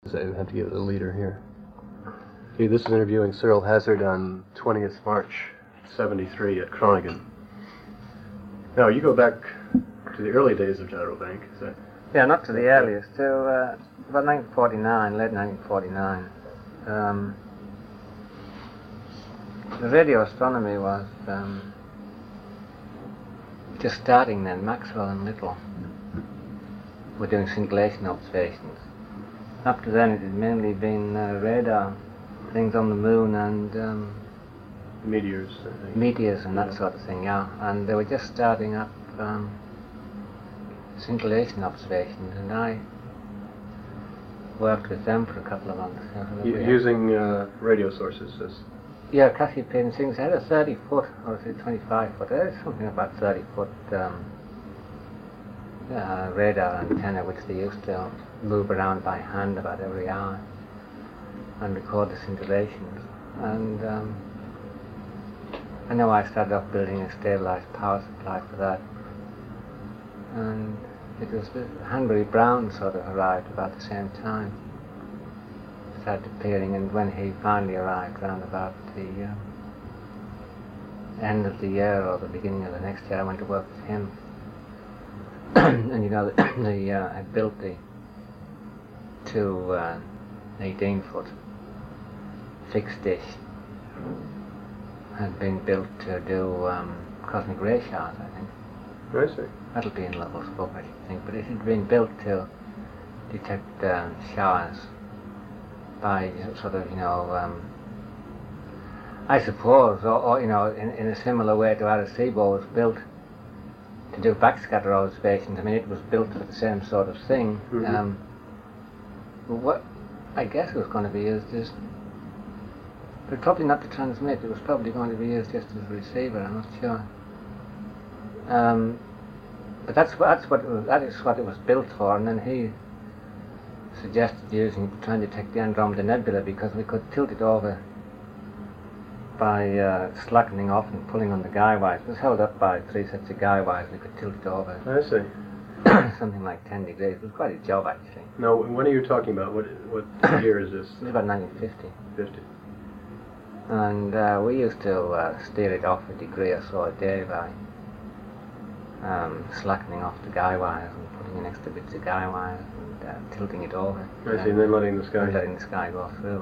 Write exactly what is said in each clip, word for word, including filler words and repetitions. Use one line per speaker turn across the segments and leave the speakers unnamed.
I have to get the leader here. Okay, this is interviewing Cyril Hazard on twentieth March seventy-three at Groningen. Now, you go back to the early days of General Bank, is that?
Yeah, not to the earliest, to uh, about nineteen forty-nine, late nineteen forty-nine. Um, the radio astronomy was um, just starting then. Maxwell and Little were doing scintillation observations. Up to then it had mainly been uh, radar, things on the moon and um,
meteors, I think.
meteors and
yeah.
that sort of thing, yeah. And they were just starting up um, scintillation observations, and I worked with them for a couple of months.
U- using uh, radio sources as...
Yeah, Cassiopeia things had a thirty foot, or is it twenty-five foot? There's something about thirty foot um, uh, radar antenna which they used to move around by hand about every hour and record the scintillations. And um, I know I started off building a stabilized power supply for that. And it was Hanbury Brown sort of arrived about the same time. Started appearing, and when he finally arrived around about the uh, end of the year or the beginning of the next year, I went to work with him. And you know, the, the uh, I built the two uh, eighteen foot fixed dish had been built to do um, cosmic ray showers, I think.
I see.
That'll be in Lovell's book, I should think, but it had been built to detect uh, showers by sort of, you know, um, I suppose, or, or you know, in, in a similar way to Arecibo was built to do backscatter observations. I mean, it was built for the same sort of thing.
Mm-hmm.
Um, but what I guess it was going to be used is, but probably not to transmit. It was probably going to be used just as a receiver. I'm not sure. Um, but that's that's what it was, that is what it was built for. And then he suggested using it to try and detect the Andromeda Nebula, because we could tilt it over by uh, slackening off and pulling on the guy wires. It was held up by three sets of guy wires. We could tilt it over.
I see.
Something like ten degrees. It was quite a job, actually.
Now, when are you talking about? What what year is this?
It was about nineteen fifty.
fifty.
And uh, we used to uh, steer it off a degree or so a day by um, slackening off the guy wires and putting in extra bits of guy wires and uh, tilting it over.
I see, and then letting the sky...
And letting the sky go through.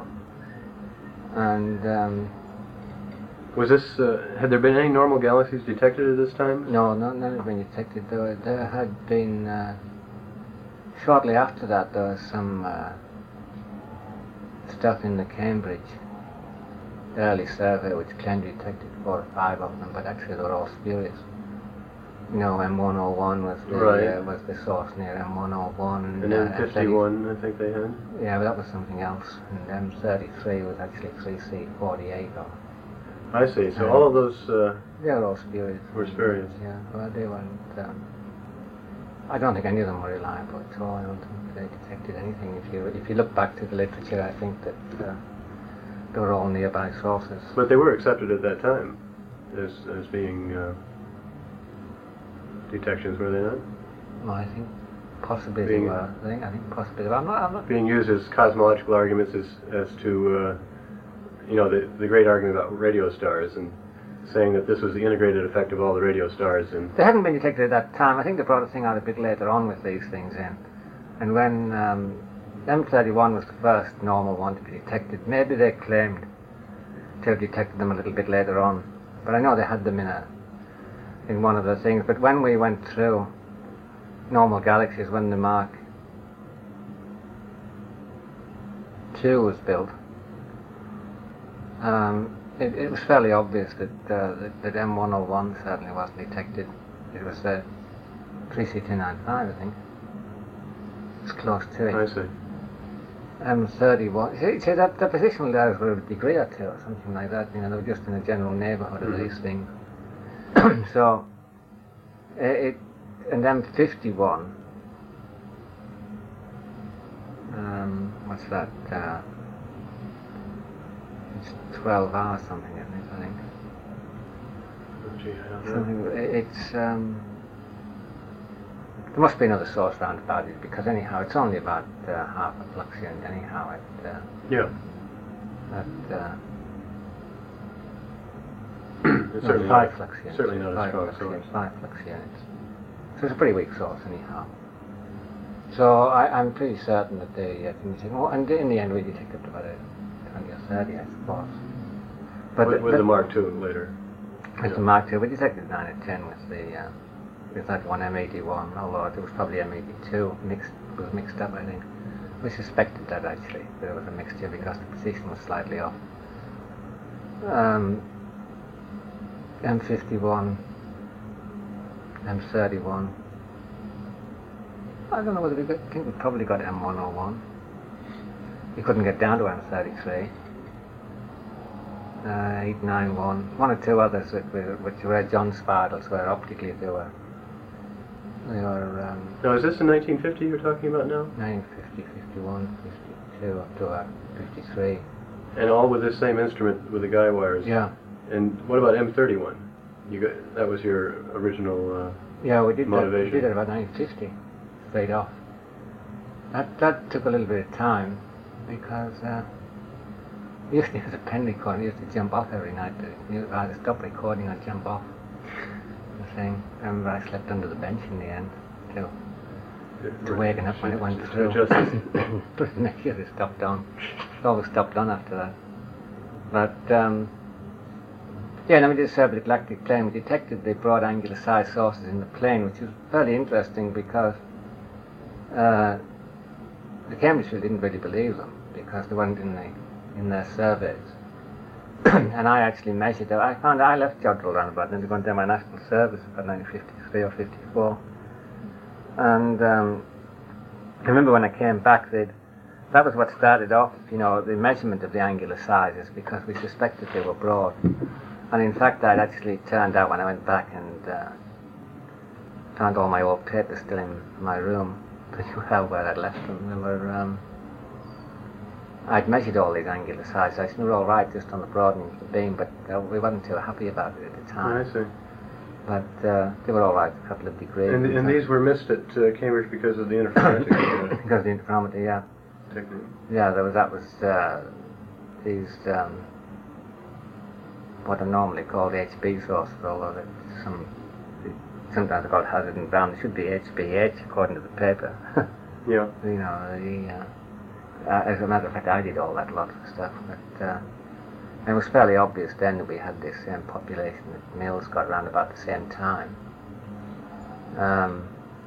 And... Um,
was this... Uh, had there been any normal galaxies detected at this time?
No, no none had been detected. There, there had been... Uh, shortly after that, there was some uh, stuff in the Cambridge early survey which claimed to detected four or five of them, but actually they were all spurious. You know, M one oh one was the
right.
uh, was the source near M one oh one, and,
and M
uh,
fifty-one, I think they had.
Yeah, but that was something else. And M thirty-three was actually three C forty-eight. Or
I see. So
um,
all of those uh,
they were all spurious.
were spurious.
Yeah, well, they weren't. Um, I don't think any of them were reliable at all. I don't think they detected anything. If you if you look back to the literature, I think that. Uh, They were all nearby sources.
But they were accepted at that time as as being uh, detections, were they not?
Well, I think possibly
being,
they were. I think, I think possibly they were. I'm not, I'm not
being used as cosmological arguments as as to uh, you know the the great argument about radio stars and saying that this was the integrated effect of all the radio stars. And
they hadn't been detected at that time. I think they brought a thing out a bit later on with these things in, and when. Um, M thirty-one was the first normal one to be detected. Maybe they claimed to have detected them a little bit later on, but I know they had them in a in one of the things. But when we went through normal galaxies, when the Mark two was built, um, it, it was fairly obvious that, uh, that that M one oh one certainly wasn't detected. It was uh, three C two ninety-five, I think. It's close to it.
I see.
M thirty-one. See, see that, that positional layers were a degree or two or something like that. You know, they were just in the general neighbourhood mm-hmm. of these things. So, it, it and M fifty-one. Um, what's that? Uh, it's twelve hours something, isn't it? I think.
Oh, gee, I don't know.
Something. It's um. There must be another source round about it, because anyhow, it's only about uh, half a fluxion anyhow at, uh,
Yeah.
at uh,
It's
no,
certainly
five
not,
fluxions.
certainly not a
five
strong
fluxions,
source.
Five fluxions. So it's a pretty weak source anyhow. So I, I'm pretty certain that they uh, detected, well, and in the end we detected about a twenty or thirty, I suppose. But
with,
the,
with
the,
the Mark two later.
with
Yeah.
the Mark two, we detected nine and ten with the uh, with that one M eighty-one, although it was probably M eighty-two mixed was mixed up, I think. We suspected that actually, that it was a mixture because the position was slightly off. Um, M fifty-one, M thirty-one. I don't know whether we got, I think we probably got M one oh one. We couldn't get down to M thirty-three. Uh, eight ninety-one. One or two others which were, which were John spirals, where optically they were, they were um,
Now, is this the nineteen fifty you're talking about now?
nine fifty, fifty-one, fifty-two, up to uh, fifty-three.
And all with this same instrument with the guy wires?
Yeah.
And what about M thirty-one? You got, that was your original... Uh,
Yeah, we did that, we
Motivation.
did it about nine fifty, straight off. That that took a little bit of time because uh, we used to use a pen recorder. We used to jump off every night. You either stop recording or jump off the thing. I remember I slept under the bench in the end to to waken up when it went through.
Just,
But next year it stopped on. It always stopped on after that. But um, yeah, then we did a Cerebral galactic plane. We detected the broad angular size sources in the plane, which was fairly interesting because uh, the Cambridge Field didn't really believe them because they weren't in the in their surveys. And I actually measured them. I found I left Jodrell around about then to go and do my national service about nineteen fifty-three or fifty-four. And um, I remember when I came back, they'd, that was what started off, you know, the measurement of the angular sizes, because we suspected they were broad. And in fact, I'd actually turned out when I went back and uh, found all my old papers still in my room, pretty well where I'd left them. They were, um, I'd measured all these angular sizes. I said they were all right just on the broadening of the beam, but uh, we weren't too happy about it at the time.
I see.
But uh, they were all right, a couple of degrees.
And, and these were missed at uh, Cambridge because of the interferometric uh,
because of the interferometer, yeah.
technique.
Yeah, there was, that was, uh, these, um, what are normally called H B sources, although there's some, sometimes they're called Hazard and Brown. They should be H B H according to the paper.
Yeah.
You know, the, uh, uh, as a matter of fact, I did all that lot of stuff, but uh, it was fairly obvious then that we had this same population that Mills got around about the same time. Um,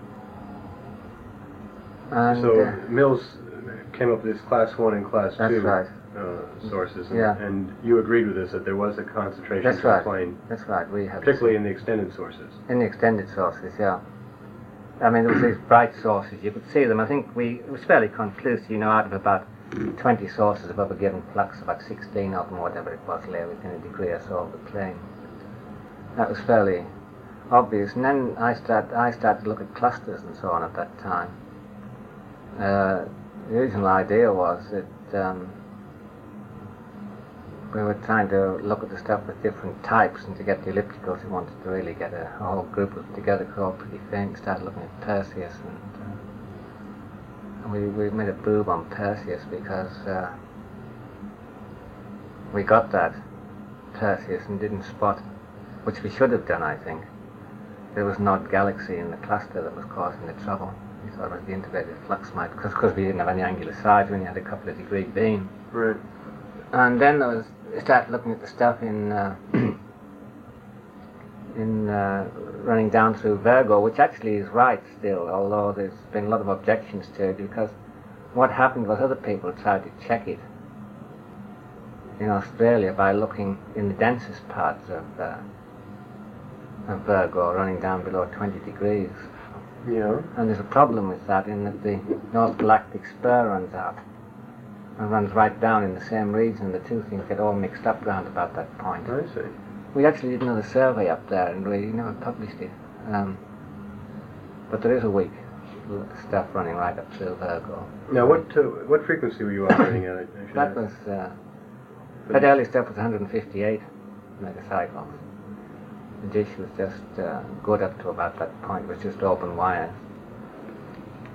and,
So
uh,
Mills came up with this class one and class
that's
two
right.
uh, sources, and,
Yeah.
and you agreed with this that there was a concentration
That's
to the
right.
plane,
That's right. We had
particularly in the extended sources.
in the extended sources, yeah. I mean, there was these bright sources. You could see them. I think we it was fairly conclusive. You know, out of about twenty sources above a given flux, about sixteen of them, or whatever it was, lay within a degree or so of the plane. That was fairly obvious. And then I start I started to look at clusters and so on at that time. Uh, the original idea was that um, we were trying to look at the stuff with different types, and to get the ellipticals, we wanted to really get a, a whole group of together, called pretty faint. Started looking at Perseus, and, uh, and we, we made a boob on Perseus because uh, we got that Perseus and didn't spot, which we should have done, I think. There was an odd galaxy in the cluster that was causing the trouble. We thought it was the integrated flux might, because because we didn't have any angular size, we only had a couple of degree beam.
Right.
And then there was, we started looking at the stuff in uh, in uh, running down through Virgo, which actually is right still, although there's been a lot of objections to it, because what happened was other people tried to check it in Australia by looking in the densest parts of, uh, of Virgo, running down below twenty degrees.
Yeah.
And there's a problem with that in that the North Galactic spur runs out and runs right down in the same region. The two things get all mixed up round about that point.
I see.
We actually did another survey up there and we never published it. Um, but there is a week stuff running right up through Virgo.
Now, what uh, what frequency were you operating at? I should
That
ask.
was, uh, that early stuff was one hundred fifty-eight megacycles. The dish was just uh, good up to about that point. It was just open wires.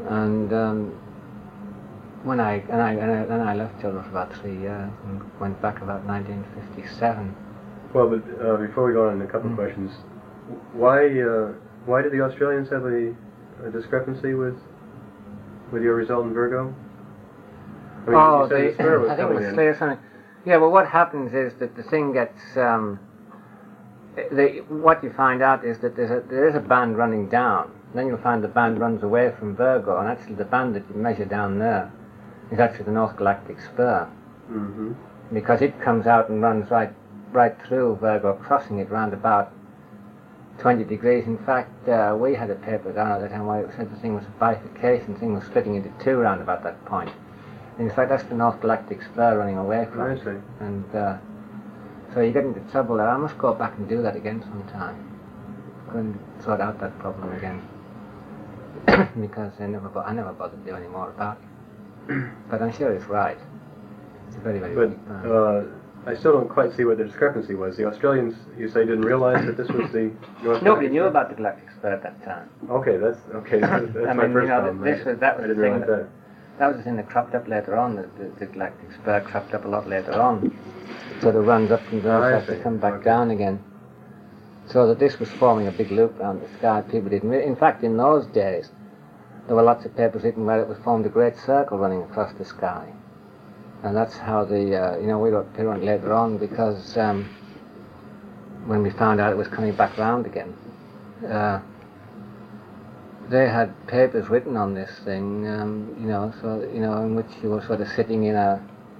And um, when I and I and I, and I left Children for about three years and went back about nineteen fifty-seven.
Well, but uh, before we go on, a couple
Mm.
of questions. Why uh, why did the Australians have a, a discrepancy with with your result in Virgo? I mean,
Oh,
you said
they,
the spur was
I think it
coming
was
in.
Slayer something. Yeah, well, what happens is that the thing gets. Um, the, what you find out is that there's a, there is a band running down. Then you'll find the band runs away from Virgo, and actually the band that you measure down there is actually the North Galactic Spur,
Mm-hmm.
because it comes out and runs right right through Virgo, crossing it round about twenty degrees. In fact, uh, we had a paper down at the time where it said the thing was a bifurcation, the thing was splitting into two round about that point. In fact, that's the North Galactic Spur running away from
I
it.
see.
And uh, so you get into trouble there. I must go back and do that again sometime. Go and sort out that problem again. Because I never, bo- I never bothered to do any more about it. But I'm sure it's right. It's a very, very
But
big band.
uh, I still don't quite see what the discrepancy was. The Australians, you say, didn't realize that this was the North
Nobody
Galactic
knew
Spur?
about the Galactic Spur at that time.
Okay, that's okay. That's, that's
I
my
mean,
first
you know,
problem.
this
I-
was- that was
I
the
didn't
thing
realize
that-
that.
That was the thing that cropped up later on. The, the, the Galactic Spur cropped up a lot later on. Sort of runs up and
Ah, I
goes, has to
see.
come back
Okay.
down again. So that this was forming a big loop around the sky. People didn't. Re- in fact, in those days, there were lots of papers written where it was formed a great circle running across the sky. And that's how the, uh, you know, we wrote Pirant later on because um, when we found out it was coming back round again, uh, they had papers written on this thing, um, you know, so, you know, in which you were sort of sitting in a,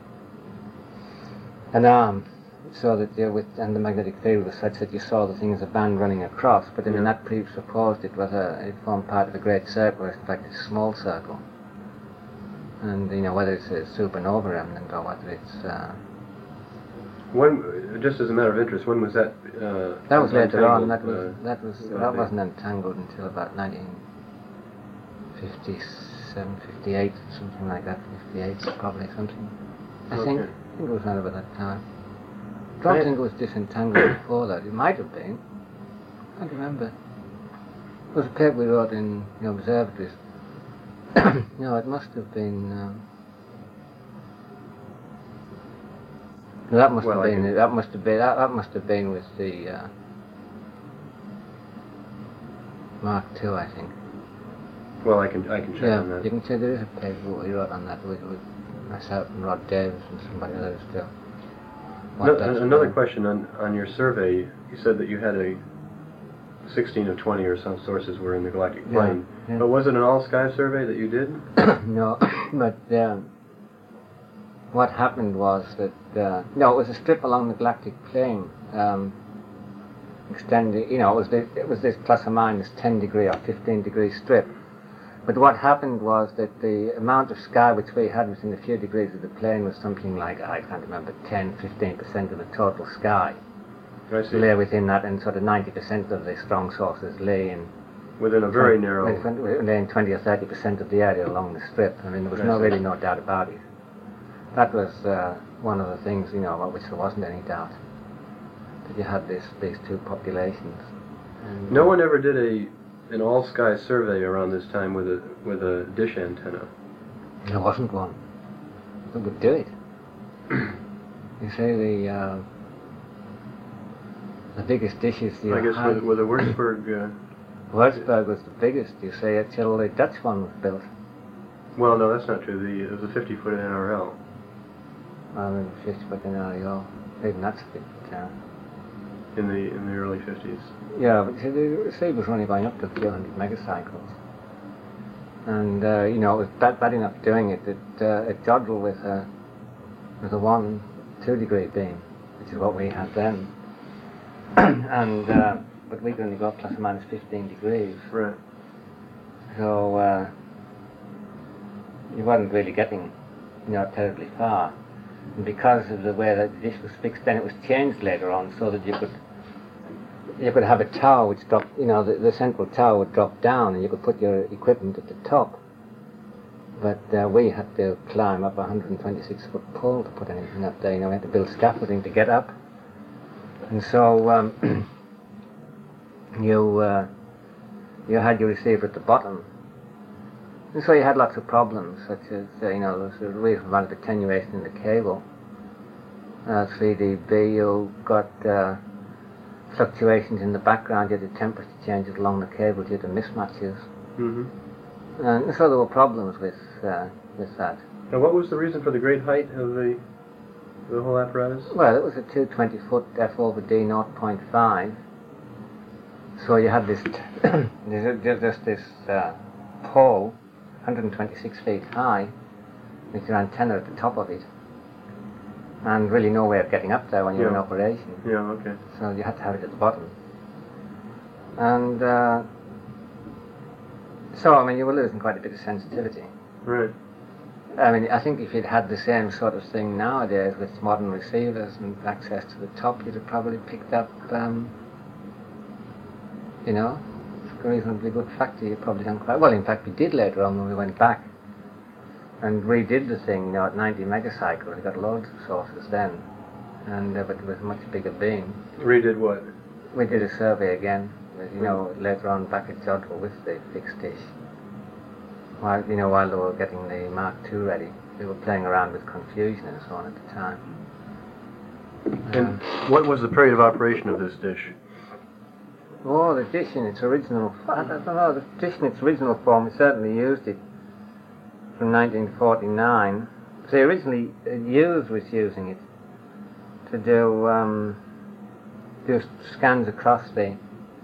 an arm, so that you with, and the magnetic field was such that you saw the thing as a band running across, but I mean,
Yeah.
that presupposed it was a, it formed part of a great circle, in fact it's a small circle. And, you know, whether it's a supernova remnant or whether it's, uh,
When, just as a matter of interest, when was that? Uh,
that was later on,
untangled,
that was,
uh,
that was,
uh,
that
the-
wasn't entangled until about nineteen fifty-seven, fifty-eight, something like that, fifty-eight probably, something. I think,
Okay.
I think it was around about that time. I don't
I-
think it was disentangled before that, it might have been. I can't remember. It was a paper we wrote in the observatories. No, it must have been, um, no, that must
Well,
have
I
been,
can-
that must have been, that, that must have been with the, uh, Mark two, I think.
Well, I can I can check
Yeah,
on that.
you can say there is a paper we wrote on that with, with myself and Rod Davis and somebody others too. What
No,
that's
another
been.
question on on your survey. You said that you had a sixteen of twenty, or some sources were in the galactic
Yeah,
plane.
yeah.
But was it an all-sky survey that you did?
No, but um, what happened was that, uh, no, it was a strip along the galactic plane, um, extending, you know, it was, this, it was this plus or minus ten degree or fifteen degree strip. But what happened was that the amount of sky which we had within a few degrees of the plane was something like, I can't remember, ten, fifteen percent of the total sky
I see.
lay within that, and sort of ninety percent of the strong sources lay in
Within a very narrow.
lay in twenty or thirty percent of the area along the strip. I mean, there was
I
no
see.
really no doubt about it. That was uh, one of the things, you know, about which there wasn't any doubt, that you had this, these two populations. And,
No one ever did a an all-sky survey around this time with a with a dish antenna.
There wasn't one. Who would do it? You say the uh, the biggest dishes you
I guess
had.
with, with a Würzburg. Uh,
Würzburg was the biggest, you say, until the Dutch one was built.
well, no, that's not true. The it was a fifty-foot N R L.
I mean, fifty foot in area. Even that's a bit. Uh,
in the in the early fifties.
yeah, but see, the speed was only going up to a few hundred megacycles. And, uh, you know, it was bad, bad enough doing it that uh, it joggled with a, with a one, two degree beam, which is what we had then. and, uh, but we could only go plus or minus fifteen degrees.
Right.
So, uh, you weren't really getting, you know, terribly far. And because of the way that the dish was fixed, then it was changed later on so that you could you could have a tower which dropped, you know, the, the central tower would drop down and you could put your equipment at the top. But uh, we had to climb up a one hundred twenty-six foot pole to put anything up there. You know, we had to build scaffolding to get up. And so um, you uh, you had your receiver at the bottom. And so you had lots of problems, such as, uh, you know, there was a reasonable amount of attenuation in the cable. Uh, three D B, you got uh, fluctuations in the background due to temperature changes along the cable due to mismatches.
Mm-hmm.
And so there were problems with uh, with that.
Now, what was the reason for the great height of the the whole apparatus?
Well, it was a two hundred twenty foot F over D zero point five. So you had this, there's there's just this uh, pole, one hundred twenty-six feet high, with your antenna at the top of it, and really no way of getting up there when you're
Yeah.
in operation.
Yeah, okay.
So you had to have it at the bottom. And uh, so, I mean, you were losing quite a bit of sensitivity.
Right.
I mean, I think if you'd had the same sort of thing nowadays with modern receivers and access to the top, you'd have probably picked up, um, you know, a reasonably good factor. You probably done quite well. In fact, we did later on when we went back and redid the thing, you know, at ninety megacycles. We got loads of sources then, and uh, but with a much bigger beam.
Redid what?
We did a survey again, with, you know, later on back at Jodrell with the fixed dish. While, you know, while they were getting the Mark two ready, they were playing around with confusion and so on at the time.
And what was the period of operation of this dish?
Oh, the dish in its original, I don't know, the dish in its original form, we certainly used it from nineteen forty-nine. So originally, uh, Hughes was using it to do, um, do scans across the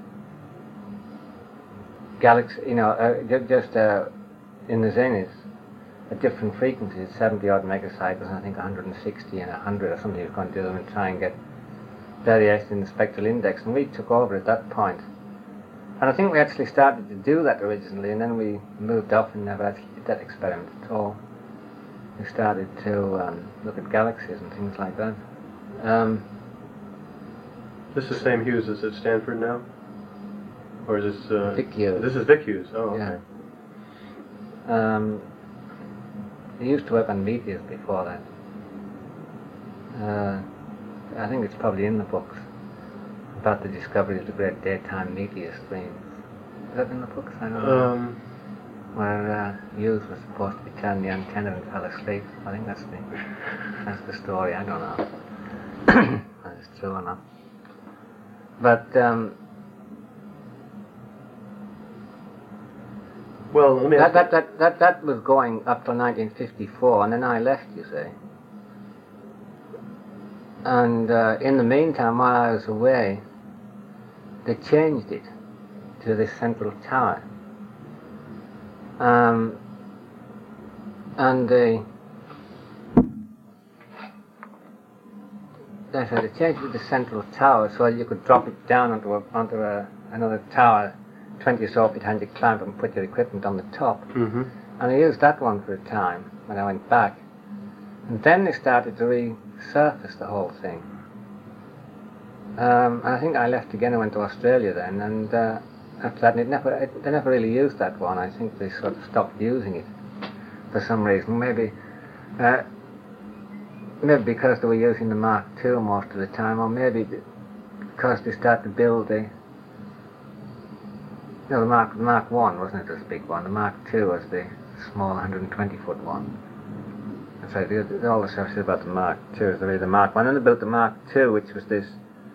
galaxy, you know, uh, ju- just uh, in the zenith at different frequencies, seventy odd megacycles, and I think one hundred sixty and one hundred or something. He was going to do them and try and get variation in the spectral index, and we took over at that point. And I think we actually started to do that originally, and then we moved off and never actually did that experiment at all. We started to um, look at galaxies and things like that. Um,
This is the same Hughes as at Stanford now? Or is this... Uh,
Vic Hughes.
This is Vic Hughes, oh, okay.
Yeah. Um, he used to work on meteors before that. Uh, I think it's probably in the books about the discovery of the great daytime meteor streams. Is that in the books? I don't know.
Um,
Where uh, Hughes was supposed to be turning the antenna and fell asleep. I think that's the that's the story. I don't know whether it's true or not. But um,
well, let me
that,
ask
that that that that was going up till nineteen fifty-four, and then I left. You see. And uh, in the meantime, while I was away, they changed it to this central tower. Um, and they, they said they changed it to the central tower so you could drop it down onto, a, onto a, another tower, twenty or so feet behind, you climb up and put your equipment on the top.
Mm-hmm.
And I used that one for a time when I went back. And then they started to resurface the whole thing. Um, and I think I left again. I went to Australia then, and uh, after that, it never, it, they never really used that one. I think they sort of stopped using it for some reason. Maybe, uh, maybe because they were using the Mark two most of the time, or maybe because they started to build the, you know, the Mark, the Mark one wasn't it this big one? The Mark two was the small one hundred twenty foot one. So the, the, all the stuff said about the Mark two is really the Mark one. And they built the Mark two, which was this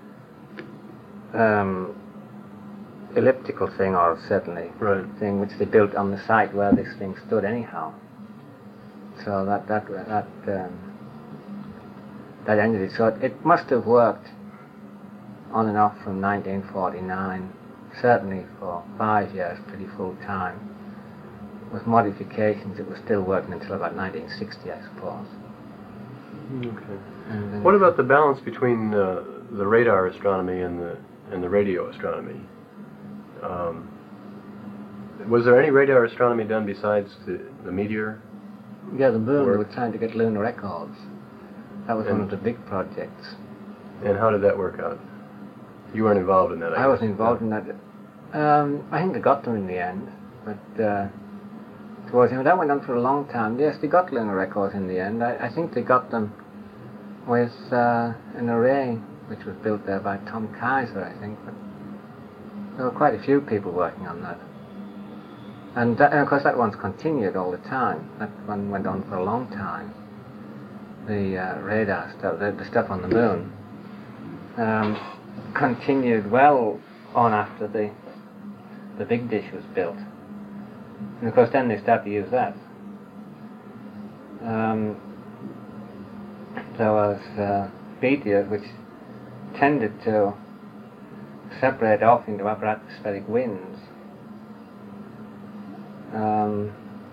um, elliptical thing, or certainly
Right.
thing, which they built on the site where this thing stood anyhow. So that that that um, that ended it. So it, it must have worked on and off from nineteen forty-nine, certainly for five years, pretty full time. With modifications, it was still working until about nineteen sixty, I suppose.
Okay.
And then
What about the balance between uh, the radar astronomy and the and the radio astronomy? Um, was there any radar astronomy done besides the, the meteor?
Yeah, the moon, we
work?
were trying to get lunar echoes. That was one
And-
of the big projects.
And how did that work out? You weren't involved in that, I,
I wasn't involved in that. Um, I think they got them in the end, but uh, towards the end, that went on for a long time. Yes, they got lunar echoes in the end. I, I think they got them with uh, an array which was built there by Tom Kaiser, I think. But there were quite a few people working on that. And, that, and of course that one's continued all the time. That one went on for a long time. The uh, radar stuff, the, the stuff on the moon, um, continued well on after the the big dish was built. And of course then they started to use that. Um, there was uh, meteors which tended to separate off into upper atmospheric winds. Um,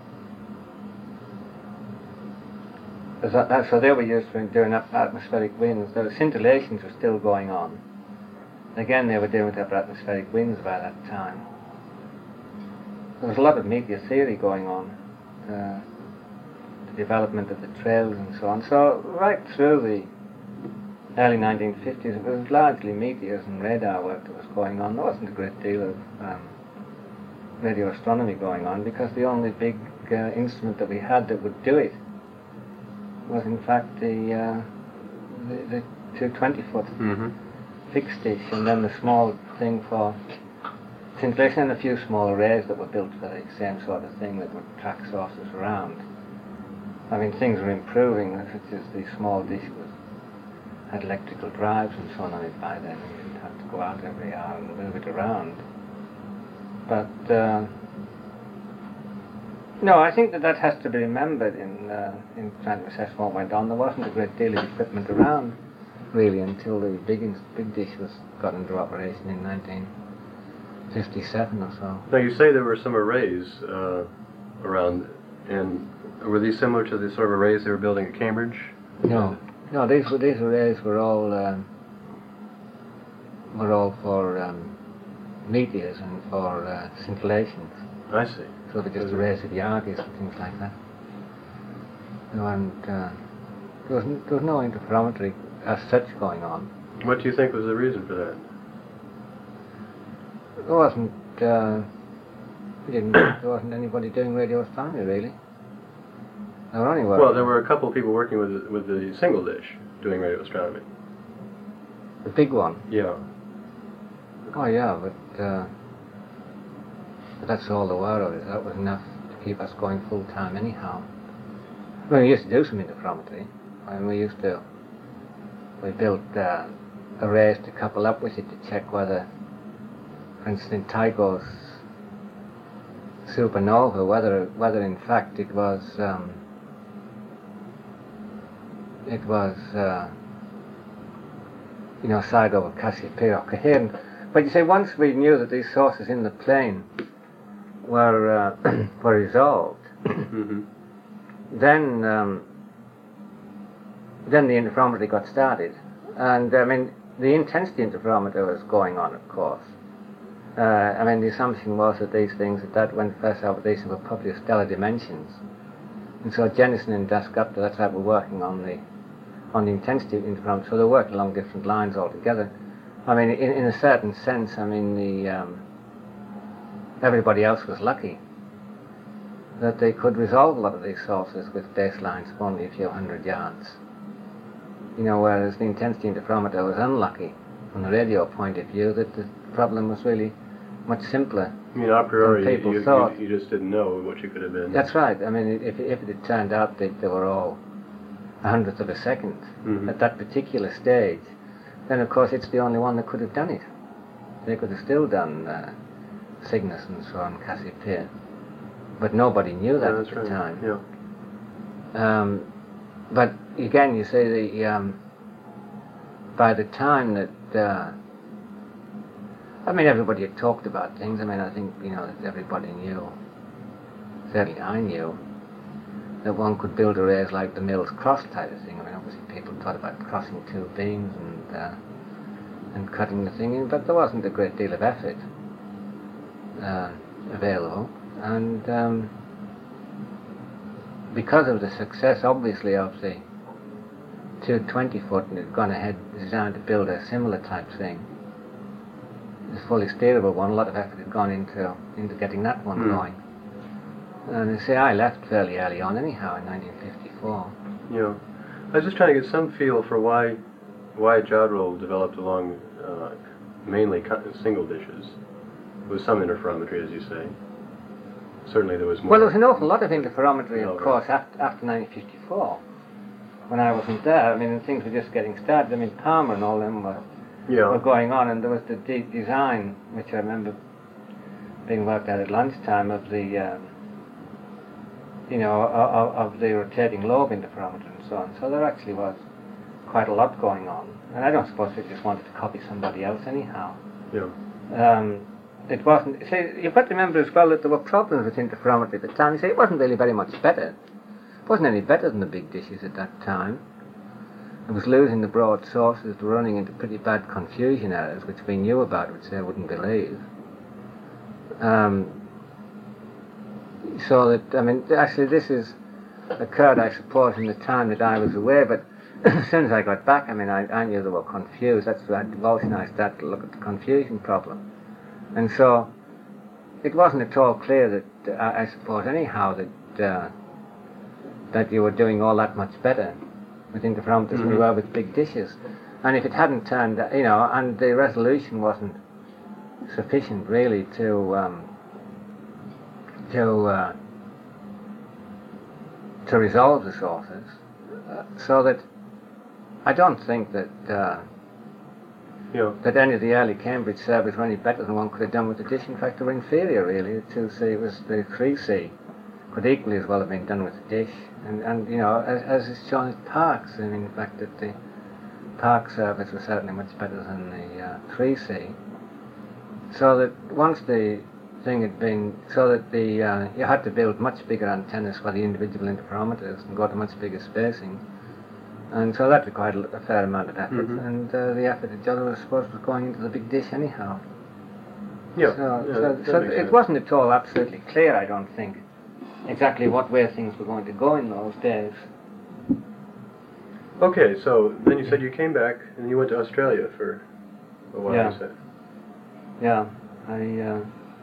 so, that, so they were used for doing atmospheric winds. The scintillations were still going on. Again, they were dealing with upper atmospheric winds by that time. There was a lot of meteor theory going on, uh, the development of the trails and so on. So right through the early nineteen fifties, it was largely meteors and radar work that was going on. There wasn't a great deal of um, radio astronomy going on, because the only big uh, instrument that we had that would do it was in fact the uh, the, the two twenty foot
Mm-hmm.
fixed dish, and then the small thing for scintillation, and a few small arrays that were built for the same sort of thing that would track sources around. I mean, things were improving, such as the small dish was, had electrical drives and so on on it by then, and you didn't have to go out every hour and move it around. But uh, no, I think that that has to be remembered in uh, in trying to assess what went on. There wasn't a great deal of equipment around really until the big big dish was got into operation in nineteen fifty-seven or so.
Now you say there were some arrays uh, around, and were these similar to the sort of arrays they were building at Cambridge?
No, no, these were these arrays were all um, were all for um, meteors and for uh, scintillations.
I see.
So they're just arrays of Yargis and things like that. And uh, there was n- there was no interferometry as such going on.
What do you think was the reason for that?
There wasn't uh, we didn't there wasn't anybody doing radio astronomy really. There were only
Well, there were a couple of people working with the, with the single dish doing radio astronomy.
the big one.
Yeah.
Oh yeah, but, uh, but that's all there were of it. That was enough to keep us going full time anyhow. Well, we used to do some interferometry. I mean, we used to we built uh, arrays to couple up with it to check whether, for instance, in Tycho's supernova, whether whether in fact it was um, it was uh, you know, side over Cassiopeia or Coherent. But you say once we knew that these sources in the plane were uh, were resolved,
Mm-hmm.
then um, then the interferometry got started, and I mean the intensity interferometer was going on, of course. Uh, I mean the assumption was that these things that, that when first observation were probably of stellar dimensions, and so Jennison and Dasgupta, that's how we're working on the on the intensity interferometer. So they worked along different lines altogether. I mean, in, in a certain sense, I mean the um, everybody else was lucky that they could resolve a lot of these sources with baselines of only a few hundred yards. You know, whereas the intensity interferometer was unlucky from the radio point of view, that the problem was really much simpler.
I mean, a priori,
Some people
you,
thought-
you, you just didn't know what you could have been.
That's right. I mean, if, if it had turned out that they were all a hundredth of a second
Mhm.
at that particular stage, then of course it's the only one that could have done it. They could have still done uh, Cygnus and so on, Cassiopeia. But nobody knew that
Yeah,
at
that's
the
right.
time.
Yeah.
Um, but again, you say the um, by the time that uh, I mean, everybody had talked about things. I mean, I think you know that everybody knew. Certainly, I knew that one could build arrays like the Mills Cross type of thing. I mean, obviously, people thought about crossing two beams and uh, and cutting the thing in, but there wasn't a great deal of effort uh, available. And um, because of the success, obviously, of the two twenty foot, and had gone ahead designed to build a similar type thing, this fully steerable one, a lot of effort had gone into into getting that one
Mm.
going. And you see, I left fairly early on anyhow in nineteen fifty-four.
Yeah. I was just trying to get some feel for why why Jodrell developed along uh, mainly co- single dishes with some interferometry, as you say. certainly there was more.
Well, there was an awful lot of interferometry,
Oh,
of
right.
course, after, after nineteen fifty-four. When I wasn't there, I mean, things were just getting started. I mean, Palmer and all them were,
yeah.
were going on, and there was the de- design, which I remember being worked out at lunchtime, of the, um, you know, of, of the rotating lobe interferometer and so on. So there actually was quite a lot going on. And I don't suppose they just wanted to copy somebody else anyhow.
Yeah.
Um, it wasn't, see, you've got to remember as well that there were problems with interferometry at the time. You see, it wasn't really very much better. It wasn't any better than the big dishes at that time. It was losing the broad sources, running into pretty bad confusion errors, which we knew about, which they wouldn't believe. Um, so that, I mean, actually this is occurred, I suppose, in the time that I was away, but as soon as I got back, I mean, I, I knew they were confused. That's why devotion I started to look at the confusion problem. And so it wasn't at all clear that, uh, I suppose, anyhow, that uh, that you were doing all that much better with interferometers mm-hmm. than you were with big dishes. And if it hadn't turned, you know, and the resolution wasn't sufficient really to um, to uh, to resolve the sources, uh, so that I don't think that uh,
yeah.
that any of the early Cambridge servers were any better than one could have done with the dish. In fact, they were inferior really. The two C was the three C could equally as well have been done with the dish. And, and you know, as, as is shown at Parkes, I mean, in fact, that the Park servers were certainly much better than the uh, three C. So that once the thing had been, so that the uh, you had to build much bigger antennas for the individual interferometers and go to much bigger spacing. And so that required a fair amount of effort. Mm-hmm. And uh, the effort at Jodrell, I suppose, was going into the big dish anyhow.
Yeah.
So,
yeah
so,
that, that
so
makes
it
sense.
wasn't at all absolutely clear, I don't think, exactly what way things were going to go in those days.
Okay, so then you said you came back and you went to Australia for a while,
Yeah.
you said.
Yeah. I, uh,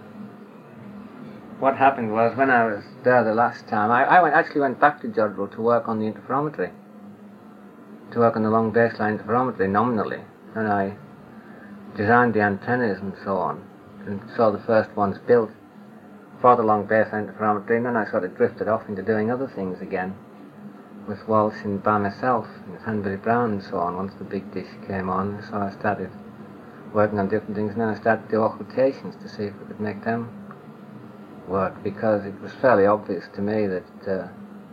what happened was, when I was there the last time, I, I went, actually went back to Jodrell to work on the interferometry, to work on the long baseline interferometry nominally, and I designed the antennas and so on, and saw the first ones built for the long baseline interferometry, and then I sort of drifted off into doing other things again, with Walsh and by myself, and Hanbury Brown and so on, once the big dish came on. So I started working on different things, and then I started to do occultations to see if we could make them work, because it was fairly obvious to me that uh,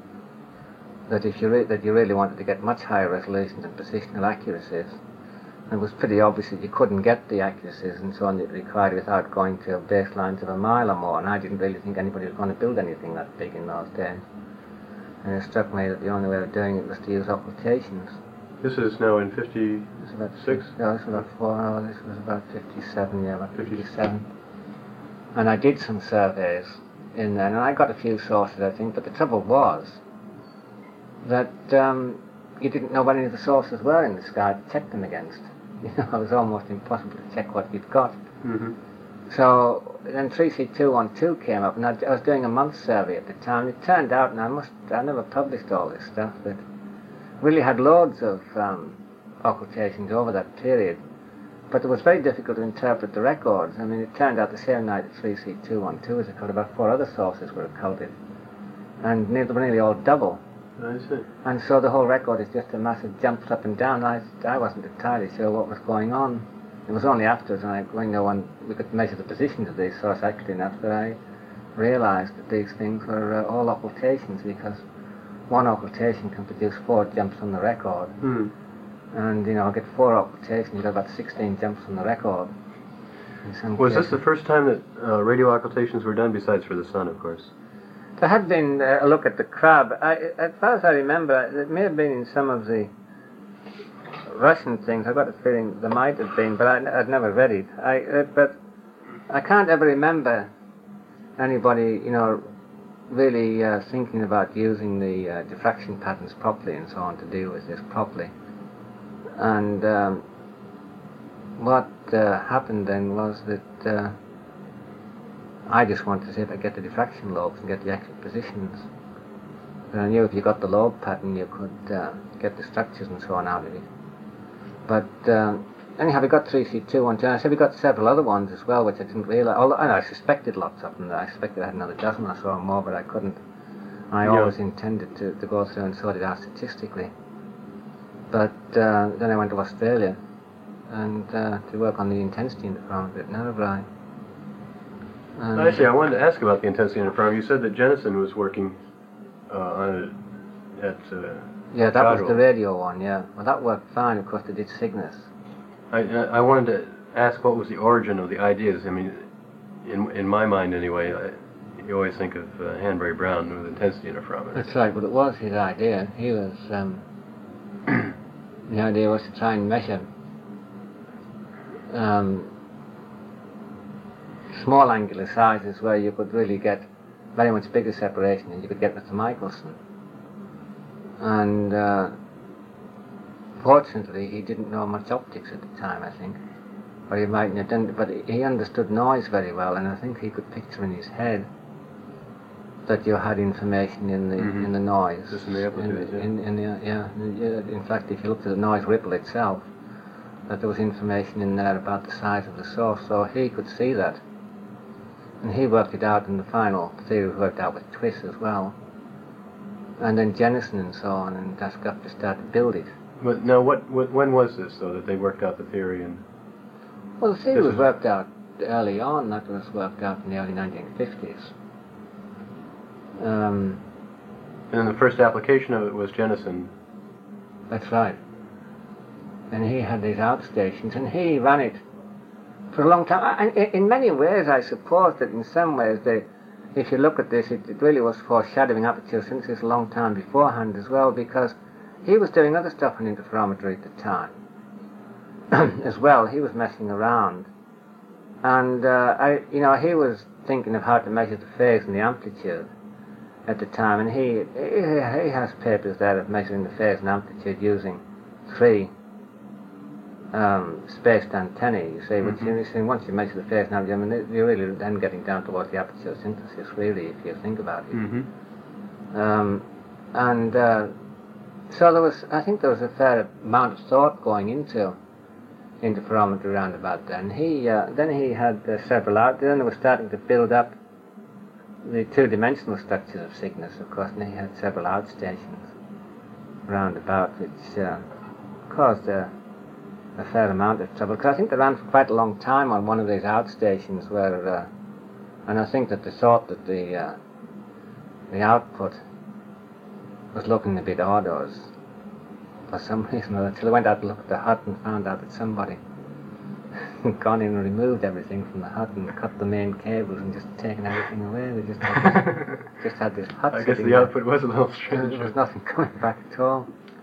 that if you re- that you really wanted to get much higher resolutions and positional accuracies, it was pretty obvious that you couldn't get the accuracies and so on that it required without going to baselines of a mile or more, and I didn't really think anybody was going to build anything that big in those days. And it struck me that the only way of doing it was to use occultations.
This is now in fifty-six?
No, this was about four, no, this was about fifty-seven, yeah, about fifty-seven. And I did some surveys in there, and I got a few sources, I think, but the trouble was that um, you didn't know what any of the sources were in the sky to check them against. You know, it was almost impossible to check what you'd got.
Mm-hmm.
So then three C two one two came up, and I, I was doing a month survey at the time. It turned out, and I must, I never published all this stuff, but really had loads of um, occultations over that period. But it was very difficult to interpret the records. I mean, it turned out the same night at three C two one two, as occurred, about four other sources were occulted, and they were nearly all double.
I see.
And so the whole record is just a massive jumps up and down. I, I wasn't entirely sure what was going on. It was only afterwards, when I, when, you know, when we could measure the positions of these sources accurately enough, that I realised that these things were uh, all occultations, because one occultation can produce four jumps on the record.
Mm.
And, you know, get four occultations, you got about sixteen jumps on the record.
Was this the first time that uh, radio occultations were done, besides for the sun, of course?
There had been uh, a look at the crab. I, as far as I remember, it may have been in some of the Russian things. I got a feeling there might have been, but I, I'd never read it. I, uh, but I can't ever remember anybody, you know, really uh, thinking about using the uh, diffraction patterns properly and so on to deal with this properly. And um, what uh, happened then was that uh, I just wanted to see if I get the diffraction lobes and get the accurate positions. And I knew if you got the lobe pattern, you could uh, get the structures and so on out of it. But um, anyhow, we got three C two ones, and I said we got several other ones as well, which I didn't realise. Although, and I suspected lots of them. I suspected I had another dozen or so or more, but I couldn't. I
Yeah.
always intended to, to go through and sort it out statistically. But uh, then I went to Australia and uh, to work on the intensity interferometer at Narrabri. And
Actually, I wanted to ask about the intensity interferometer. You said that Jennison was working uh, on it at. Uh,
yeah, that was the
Cottrell.
radio one. Yeah, well, that worked fine. Of course, they did Cygnus.
I, I wanted to ask what was the origin of the ideas. I mean, in in my mind anyway, I, you always think of uh, Hanbury Brown with intensity interferometer.
That's right, but it was his idea. He was. Um, the idea was to try and measure um, small angular sizes where you could really get very much bigger separation than you could get with the Michelson. And uh, fortunately, he didn't know much optics at the time, I think. Or he mightn't have done, but he understood noise very well, and I think he could picture in his head that you had information in the
Mhm.
in the noise.
Just in the amplitudes, yeah.
in, in, in the, yeah, yeah. In fact, if you looked at the noise ripple itself, that there was information in there about the size of the source, so he could see that. And he worked it out, and the final theory was worked out with Twiss as well. And then Jennison and so on, and Daskap started to build it.
But now, what, what when was this though that they worked out the theory? And
Well, the theory
This
was
is-
worked out early on. That was worked out in the early nineteen fifties. Um,
and then the first application of it was Jennison.
that's right. And he had these outstations, and he ran it for a long time. And i- in many ways, I suppose that in some ways, they, if you look at this, it, it really was foreshadowing aperture synthesis a long time beforehand as well, because he was doing other stuff in interferometry at the time as well. He was messing around, and uh, I, you know, he was thinking of how to measure the phase and the amplitude at the time, and he he, he has papers there of measuring the phase and amplitude using three um, spaced antennae. You see, which
Mhm.
you see, once you measure the phase and amplitude, I mean, you're really then getting down towards the aperture synthesis, really, if you think about it.
Mm-hmm.
Um, and uh, so there was, I think there was a fair amount of thought going into interferometry around about then. He uh, then he had uh, several out there, and they were starting to build up the two-dimensional structure of Cygnus, of course, and he had several outstations round about, which uh, caused a, a fair amount of trouble. Because I think they ran for quite a long time on one of these outstations where, uh, and I think that they thought that the uh, the output was looking a bit odd or was- for some reason or other, until I went out to look at the hut and found out that somebody had gone in and removed everything from the hut and cut the main cables and just taken everything away. We just had this, just had this hut
I guess
sitting
the
there.
output was a little
And
strange.
there was nothing coming back at all.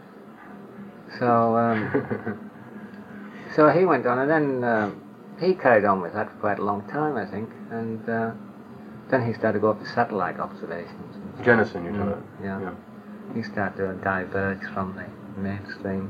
So, um, so he went on, and then uh, he carried on with that for quite a long time, I think, and uh, then he started to go up to satellite observations. and so on.
Jennison, you're talking
Mm,
about.
yeah.
Yeah.
He started to diverge from the mainstream,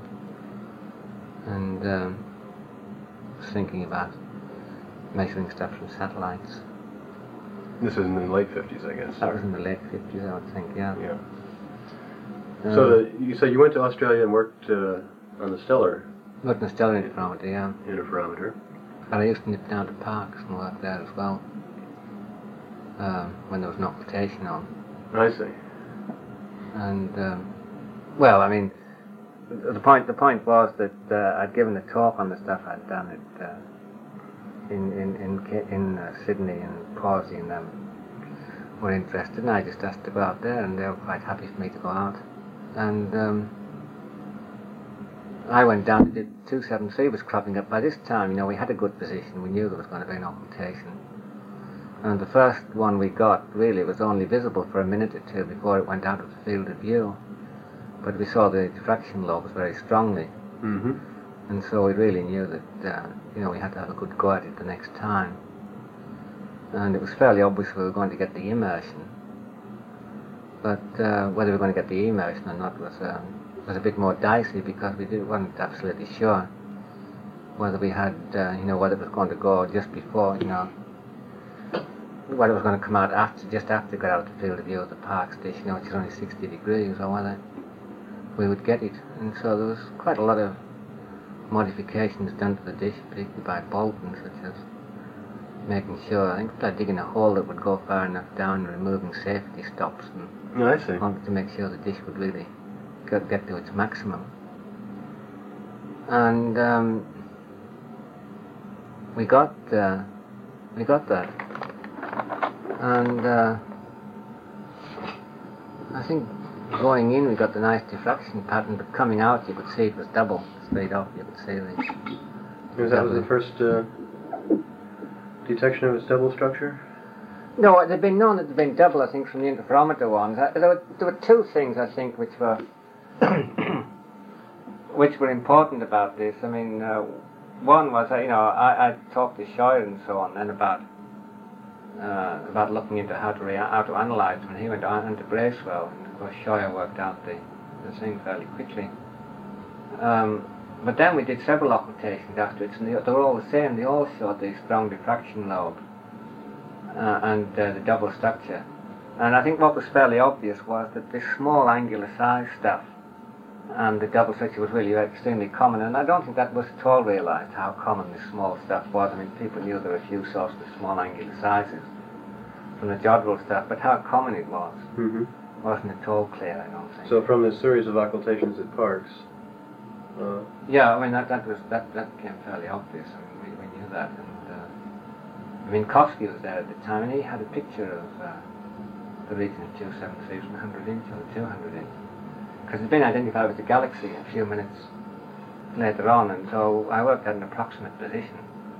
and um, was thinking about measuring stuff from satellites.
This is in the late fifties, I guess.
That was in the late fifties, I would think, yeah.
Yeah.
Um,
So the, you said you went to Australia and worked uh, on the stellar
Looked in stellar interferometry, yeah.
interferometer.
But I used to nip down to Parkes and work there as well, um, when there was no occultation on.
I see.
And um, well, I mean, the point the point was that uh, I'd given a talk on the stuff I'd done at uh, in in in, Ca- in uh, Sydney, and Pawsey and them were interested, and I just asked to go out there, and they were quite happy for me to go out. And um, I went down. The two seventy-three was cropping up by this time. You know, we had a good position. We knew there was going to be an occultation. And the first one we got really was only visible for a minute or two before it went out of the field of view. But we saw the diffraction lobes very strongly,
Mm-hmm.
and so we really knew that uh, you know we had to have a good go at it the next time. And it was fairly obvious we were going to get the immersion, but uh, whether we were going to get the immersion or not was uh, was a bit more dicey, because we didn't, weren't absolutely sure whether we had uh, you know whether it was going to go just before you know. Whether it was going to come out after, just after we got out of the field of view of the Parkes dish, you know, which is only sixty degrees, or whether we would get it. And so there was quite a lot of modifications done to the dish, particularly by Bolton, such as making sure, I think, by digging a hole that would go far enough down and removing safety stops, and
Oh, I see.
wanted to make sure the dish would really get, get to its maximum. And um, we got uh, we got that, and uh, I think going in we got the nice diffraction pattern, but coming out you could see it was double straight off. You could see the.
Was that was the first uh, detection of its double structure?
No, there'd been none that had been double, I think, from the interferometer ones. Uh, There were, there were two things, I think, which were which were important about this. I mean, uh, one was, uh, you know, I, I talked to Scheuer and so on, then about uh, about looking into how to rea- how to analyse them, and he went on into Bracewell, and of course Scheuer worked out the, the thing fairly quickly. Um, but then we did several occultations afterwards, and they, they were all the same. They all showed the strong diffraction lobe. Uh, and uh, the double structure. And I think what was fairly obvious was that this small angular size stuff and the double structure was really extremely common, and I don't think that was at all realised how common this small stuff was. I mean, people knew there were a few sources of small angular sizes from the Jodrell stuff, but how common it was
Mm-hmm.
wasn't at all clear, I don't think.
So from this series of occultations at Parkes, uh,
Yeah, I mean, that, that was that, that became fairly obvious. I mean, we, we knew that. And, uh, Minkowski was there at the time, and he had a picture of uh, the region of two seventy-three from one hundred inch or two hundred inch. Because it's been identified with the galaxy a few minutes later on, and so I worked at an approximate position.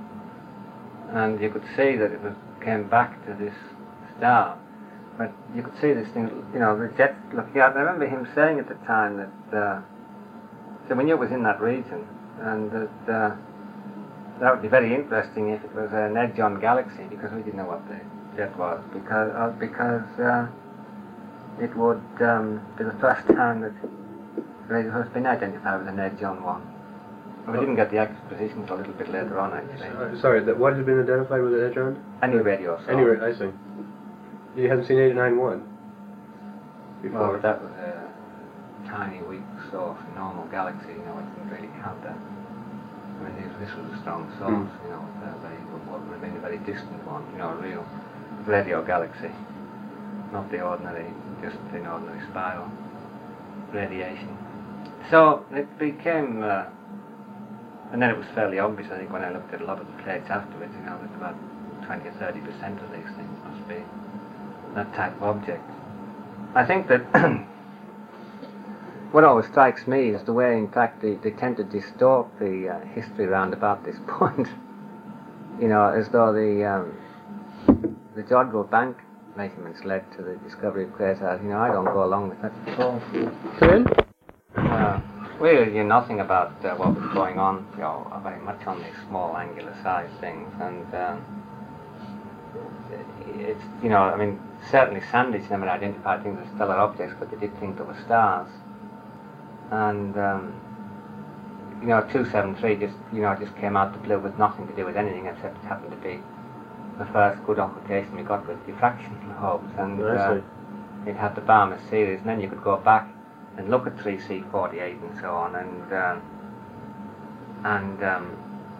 And you could see that it was came back to this star. But you could see this thing, you know, the jet looking out. And I remember him saying at the time that, uh, so we knew it was in that region, and that uh, that would be very interesting if it was an edge-on galaxy, because we didn't know what the jet was, because uh, because uh, it would um, be the first time that it has been identified with an edge-on one. We didn't get the accurate position until a little bit later on, actually.
uh, sorry, that what had been identified with an edge on?
Any radio source.
Any ra- I see. You haven't seen eight nine one before?
Well, that was a tiny, weak source, a normal galaxy, you know, it didn't really count that. I mean, this, this was a strong source,
Mm.
you know, a very, what would have been a very distant one, you know, a real radio galaxy. Not the ordinary, just an ordinary spiral radiation. So it became, uh, and then it was fairly obvious, I think, when I looked at a lot of the plates afterwards, you know, that about twenty or thirty percent of these things must be that type of object. I think that what always strikes me is the way, in fact, they, they tend to distort the uh, history round about this point. You know, as though the um, the Jodrell bank measurements led to the discovery of quasars. You know, I don't go along with that at all.
Come in?
Uh, we knew nothing about uh, what was going on, you know, very much on these small angular size things, and um, it's, you know, I mean, certainly Sandage never identified things as stellar objects, but they did think there were stars. And um, you know, two seventy-three just, you know, just came out the blue with nothing to do with anything, except it happened to be the first good occultation we got with diffraction lobes, and
I
uh,
see.
it had the Barmer series, and then you could go back and look at three C forty-eight and so on, and uh, and, um,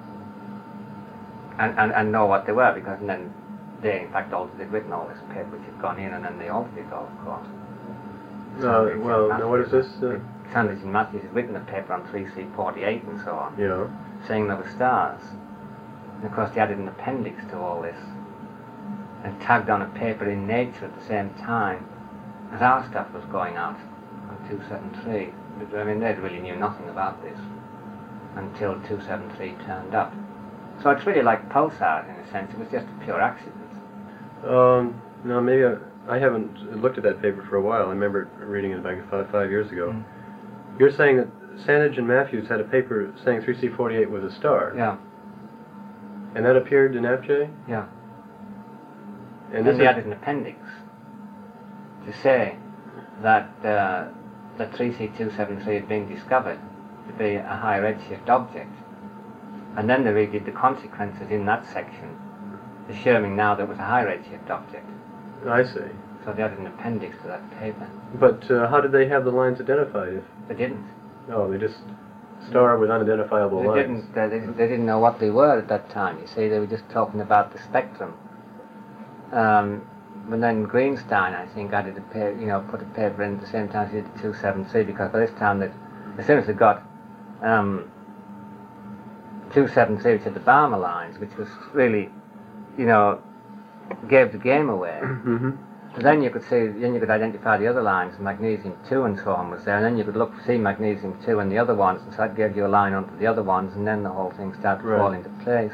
and and and know what they were, because and then they in fact altered it, written all this paper which had gone in, and then they altered it all, of course.
Uh, well, now what is this? Uh,
Sandage and Matthews had written a paper on three C forty-eight and so on,
yeah.
saying there were stars. And of course they added an appendix to all this and tagged on a paper in Nature at the same time as our stuff was going out on two seventy-three. But, I mean, they really knew nothing about this until two seventy-three turned up. So it's really like pulsars in a sense. It was just a pure accident.
Um, no, maybe I, I haven't looked at that paper for a while. I remember reading it back five, five years ago.
Mm.
You're saying that Sandage and Matthews had a paper saying three C forty-eight was a star.
Yeah,
And that appeared in F J?
yeah.
And
And
this
they
is,
added an appendix to say that uh, the three C two seventy-three had been discovered to be a high redshift object. And then they redid the consequences in that section, assuming now there was a high redshift object.
I see.
So they added an appendix to that paper.
But uh, how did they have the lines identified? If
They didn't.
oh, they just star with unidentifiable
They
lines.
didn't, uh, they, they didn't know what they were at that time, you see. They were just talking about the spectrum. Um, but then Greenstein, I think, added a pa- you know, put a paper in at the same time as he did the two seventy-three, because by this time, that as soon as they got um, two seventy-three, which had the Balmer lines, which was really, you know, gave the game away.
Mm-hmm.
Then you could see, then you could identify the other lines, magnesium two and so on was there, and then you could look see magnesium two and the other ones, and so that gave you a line onto the other ones, and then the whole thing started to
Right.
fall into place.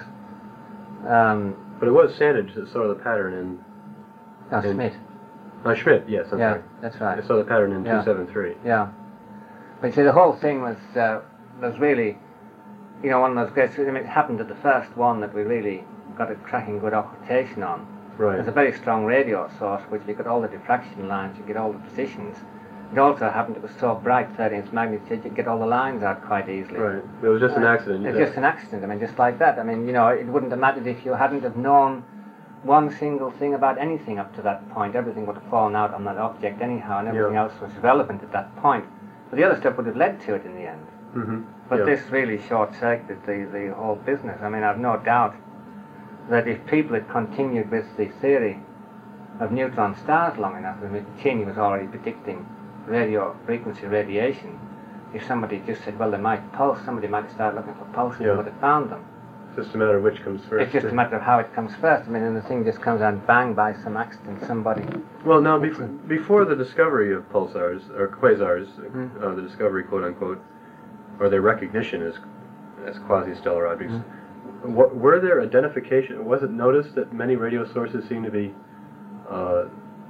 Um,
But it was Sandage that saw the pattern in...
oh,
in
Schmidt.
Uh, Schmidt, yes, I'm
Yeah,
sorry.
that's right.
I saw the pattern in
Yeah.
two seventy-three.
Yeah. But you see, the whole thing was, uh, was really, you know, one of those great, I mean, it happened to the first one that we really got a cracking good occultation on.
Right.
There's a very strong radio source which you get all the diffraction lines, you get all the positions. It also happened it was so bright, thirteenth magnitude, you get all the lines out quite easily.
Right. It was just an accident.
It's just an accident, I mean, just like that. I mean, you know, it wouldn't have mattered if you hadn't have known one single thing about anything up to that point. Everything would have fallen out on that object anyhow, and everything
Yeah.
else was relevant at that point. But the other stuff would have led to it in the end.
Mm-hmm.
But
yeah.
this really short-circuited the, the whole business. I mean, I've no doubt that if people had continued with the theory of neutron stars long enough, I mean, Cheney was already predicting radio frequency radiation. If somebody just said, well, they might pulse, somebody might start looking for pulses,
Yeah.
and would have found them.
It's just a matter of which comes first.
It's just a matter of how it comes first. I mean, and the thing just comes out bang by some accident, somebody.
Well, now, bef- before the discovery of pulsars, or quasars,
Mm.
uh, the discovery, quote-unquote, or their recognition as as quasi-stellar objects,
Mm.
what, were there identification, was it noticed that many radio sources seem to be uh,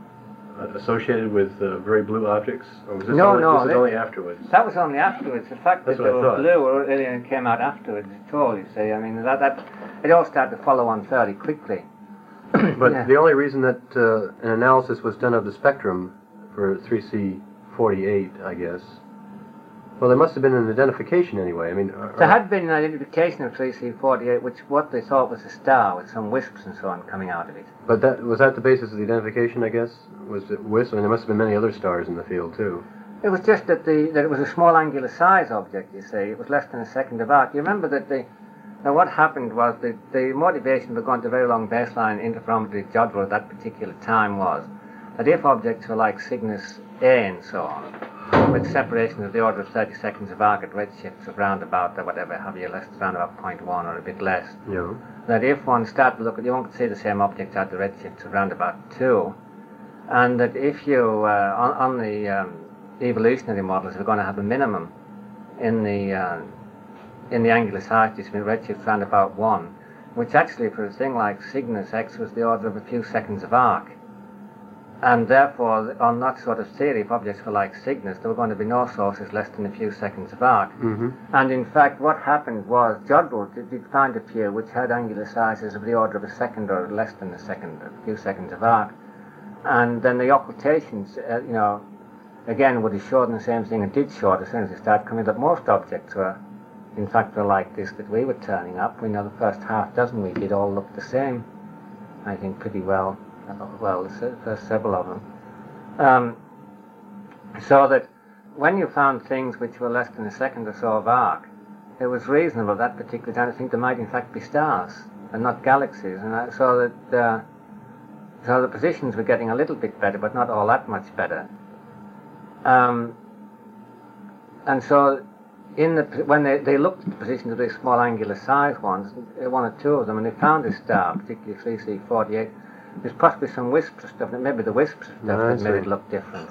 associated with uh, very blue objects? Or was this
No,
only,
no,
this was
they-
only afterwards?
That was only afterwards. The fact
That's
that
what
they
I
were
thought.
blue or alien came out afterwards at all, you see. I mean, that, that it all started to follow on fairly quickly.
But
Yeah.
the only reason that uh, an analysis was done of the spectrum for three C forty-eight, I guess, well, there must have been an identification anyway. I mean, are-
There had been an identification of three C forty-eight, which what they thought was a star with some wisps and so on coming out of it.
but that was that the basis of the identification, I guess? Was it wisp? I mean, there must have been many other stars in the field, too.
It was just that the that it was a small angular size object, you see. It was less than a second of arc. You remember that the now what happened was that the motivation for going to very long baseline interferometry jodrell at that particular time was that if objects were like Cygnus A and so on, with separation of the order of thirty seconds of arc at redshifts of round about or whatever have you, less around about zero point one or a bit less,
Yeah.
that if one started to look at, you won't see the same objects at the redshifts of round about two, and that if you, uh, on, on the um, evolutionary models, we're going to have a minimum in the uh, in the angular size between redshifts round about one, which actually for a thing like Cygnus X was the order of a few seconds of arc. And therefore, on that sort of theory, if objects were like Cygnus, there were going to be no sources less than a few seconds of arc.
Mm-hmm.
And in fact, what happened was jodrell did, did find a few which had angular sizes of the order of a second or less than a second, a few seconds of arc. And then the occultations, uh, you know, again would have showed the same thing and did show it as soon as they started coming that most objects were, in fact, were like this that we were turning up. We know the first half dozen we did all look the same, I think, pretty well. Well, the first several of them. Um, so that when you found things which were less than a second or so of arc, it was reasonable at that particular time to think there might in fact be stars and not galaxies, and I, so that uh, so the positions were getting a little bit better, but not all that much better. Um, and so, in the when they, they looked at the positions of these small angular size ones, one or two of them, and they found a star, particularly three C forty-eight. There's possibly some wisps of stuff, maybe the wisps of stuff
No, I
that made
see.
it look different.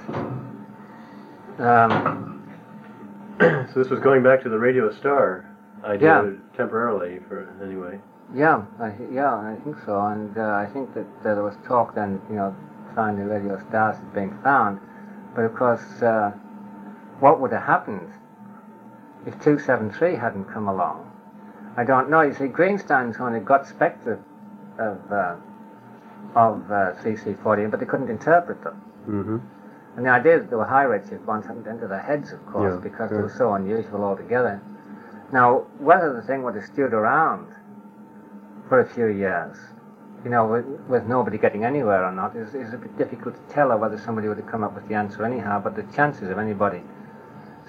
Um,
So this was going back to the radio star idea
Yeah.
temporarily, for anyway.
yeah, I, yeah, I think so. And uh, I think that uh, there was talk then, you know, finding radio stars had been found. But of course, uh, what would have happened if two seventy-three hadn't come along? I don't know. You see, Greenstein's only got spectra of uh, of uh, three C forty, but they couldn't interpret them.
Mm-hmm.
And the idea that there were high redshift ones hadn't entered their heads, of course,
Yeah,
because
sure.
they were so unusual altogether. Now, whether the thing would have stewed around for a few years, you know, with, with nobody getting anywhere or not, is, is a bit difficult to tell, or whether somebody would have come up with the answer anyhow, but the chances of anybody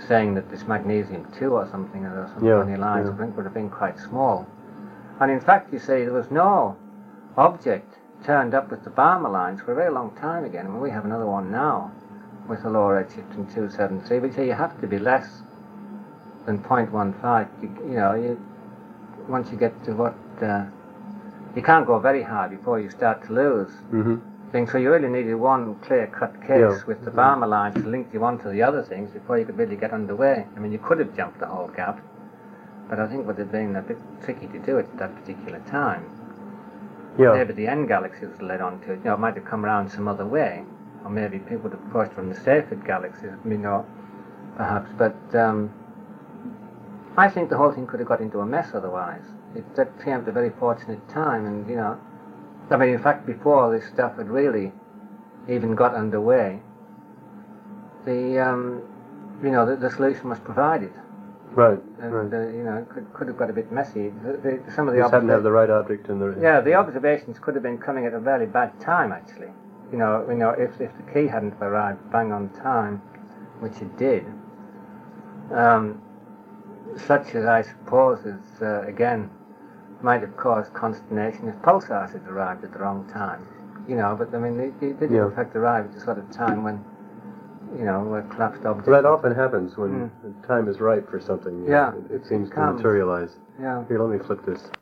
saying that this magnesium two or something or something
Yeah,
on the lines,
yeah.
I think would have been quite small. And in fact, you see, there was no object turned up with the Balmer lines for a very long time again. I mean, we have another one now with a lower redshift than two seventy-three, but so you have to be less than zero point one five. You, you know, you, once you get to what, uh, you can't go very high before you start to lose
Mm-hmm.
things. So you really needed one clear-cut case
Yeah.
with the Balmer lines to link you onto the other things before you could really get underway. I mean, you could have jumped the whole gap, but I think it would have been a bit tricky to do it at that particular time.
Yeah.
Maybe the end galaxies led on to it. You know, it might have come around some other way, or maybe people would have pushed from the Seyfert galaxies. You know, perhaps. But um, I think the whole thing could have got into a mess otherwise. It that came at a very fortunate time, and you know, I mean, in fact, before this stuff had really even got underway, the um, you know the, the solution was provided.
Right.
And
right.
uh, you know, it could, could have got a bit messy. The, the, some of the
You just happen to have
observa-
the right object in the.
yeah, the observations could have been coming at a very bad time, actually. You know, you know, if if the key hadn't arrived bang on time, which it did, um, such as I suppose is uh, again might have caused consternation if pulsars had arrived at the wrong time. You know, but I mean, they, they did
Yeah.
in fact arrive at the sort of time when, you know, where collapsed objects.
Well, that often happens when
Mm.
the time is right for something.
Yeah.
It, it seems
It
to
comes.
materialize.
Yeah.
Here, let me flip this.